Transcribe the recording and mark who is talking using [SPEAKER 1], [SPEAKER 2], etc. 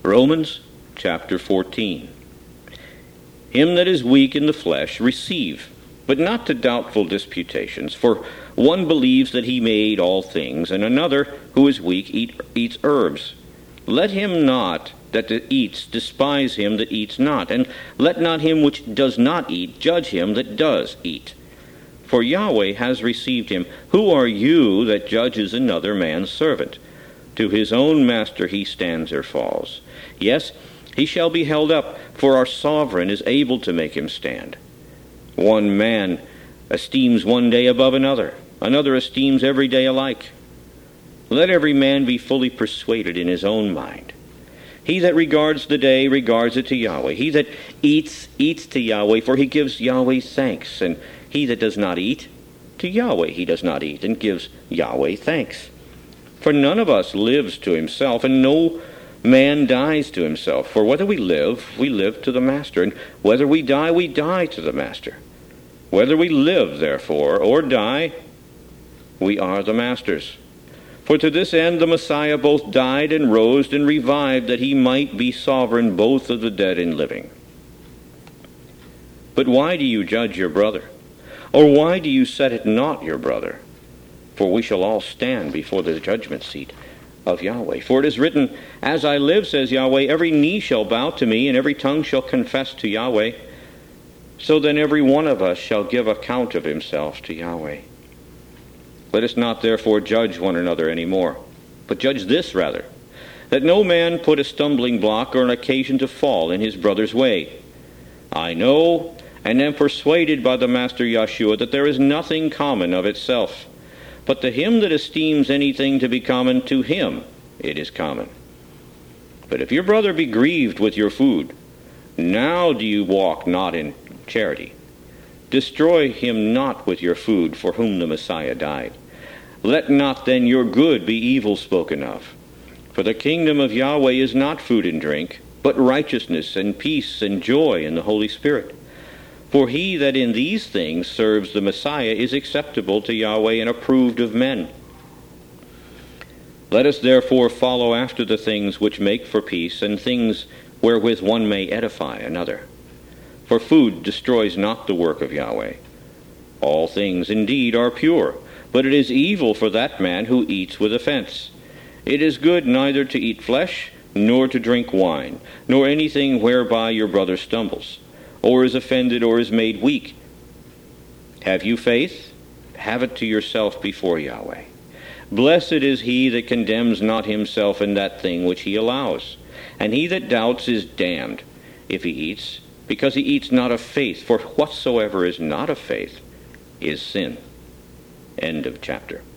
[SPEAKER 1] Romans chapter 14. Him that is weak in the flesh receive, but not to doubtful disputations. For one believes that he made all things, and another, who is weak, eats herbs. Let him not that eats despise him that eats not, and let not him which does not eat judge him that does eat. For Yahweh has received him. Who are you that judges another man's servant? To his own master he stands or falls. Yes, he shall be held up, for our sovereign is able to make him stand. One man esteems one day above another, another esteems every day alike. Let every man be fully persuaded in his own mind. He that regards the day regards it to Yahweh. He that eats, eats to Yahweh, for he gives Yahweh thanks. And he that does not eat, to Yahweh he does not eat, and gives Yahweh thanks. For none of us lives to himself, and no man dies to himself. For whether we live to the Master, and whether we die to the Master. Whether we live, therefore, or die, we are the Master's. For to this end the Messiah both died and rose and revived, that he might be sovereign both of the dead and living. But why do you judge your brother? Or why do you set at naught your brother? For we shall all stand before the judgment seat of Yahweh. For it is written, As I live, says Yahweh, every knee shall bow to me, and every tongue shall confess to Yahweh. So then every one of us shall give account of himself to Yahweh. Let us not therefore judge one another any more, but judge this rather, that no man put a stumbling block or an occasion to fall in his brother's way. I know and am persuaded by the Master Yeshua that there is nothing common of itself, but to him that esteems anything to be common, to him it is common. But if your brother be grieved with your food, now do you walk not in charity? Destroy him not with your food, for whom the Messiah died. Let not then your good be evil spoken of. For the kingdom of Yahweh is not food and drink, but righteousness and peace and joy in the Holy Spirit. For he that in these things serves the Messiah is acceptable to Yahweh and approved of men. Let us therefore follow after the things which make for peace, and things wherewith one may edify another. For food destroys not the work of Yahweh. All things indeed are pure, but it is evil for that man who eats with offense. It is good neither to eat flesh, nor to drink wine, nor anything whereby your brother stumbles, or is offended, or is made weak. Have you faith? Have it to yourself before Yahweh. Blessed is he that condemns not himself in that thing which he allows. And he that doubts is damned, if he eats, because he eats not of faith. For whatsoever is not of faith is sin. End of chapter.